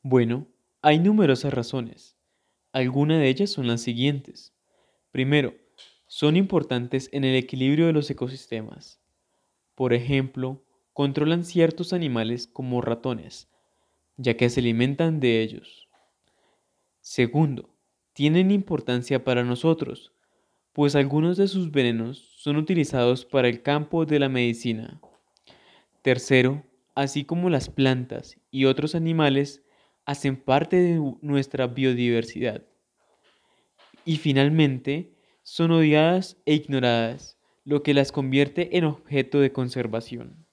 Bueno, hay numerosas razones. Algunas de ellas son las siguientes. Primero, son importantes en el equilibrio de los ecosistemas. Por ejemplo, controlan ciertos animales como ratones, ya que se alimentan de ellos. Segundo, tienen importancia para nosotros, pues algunos de sus venenos son utilizados para el campo de la medicina. Tercero, así como las plantas y otros animales, hacen parte de nuestra biodiversidad. Y finalmente, son odiadas e ignoradas, lo que las convierte en objeto de conservación.